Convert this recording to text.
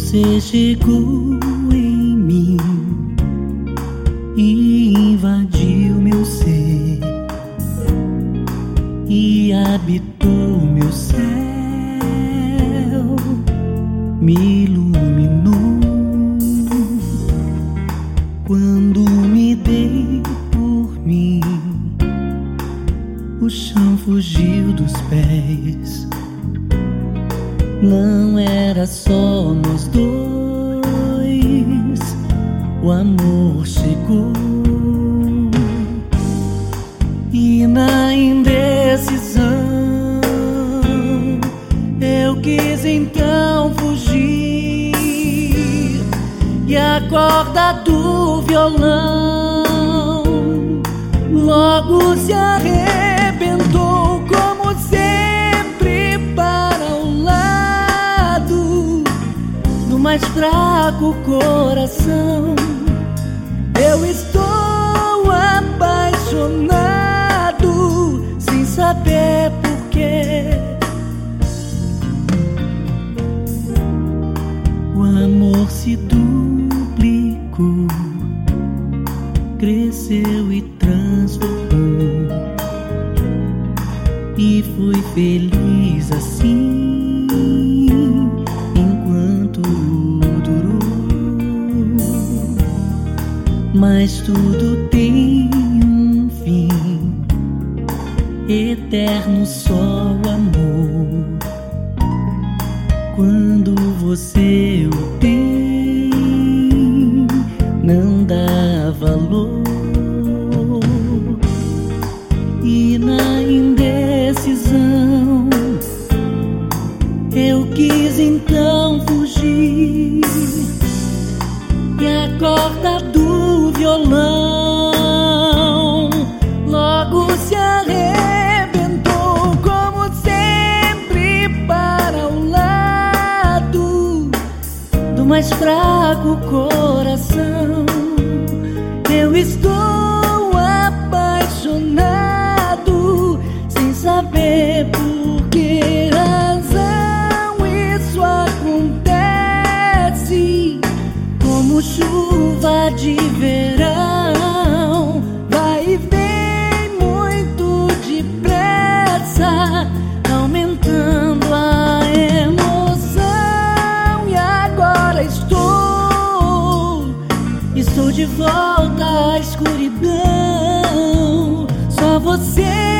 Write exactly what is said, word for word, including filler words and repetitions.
Você chegou em mim e invadiu meu ser e habitou meu céu, me iluminou. Quando me dei por mim, o chão fugiu dos pés. Não era só nós dois, o amor chegou. E na indecisão eu quis então fugir, e a corda do violão logo se arrebentou, como sempre, para o lado do mais fraco coração. Eu estou apaixonado sem saber porquê. O amor se duplicou, cresceu e transformou, e fui feliz assim enquanto durou. Mas tudo tem um fim, eterno só o amor. Quando você o tem, não dá valor. E na indecisão eu quis então fugir, e a corda do violão logo se arrebentou, como sempre, para o lado do mais fraco coração. Eu estou apaixonado sem saber por que razão isso acontece, como chuva de verão, vai e vem muito depressa, aumentando a emoção. E agora estou, estou de volta à escuridão. Só você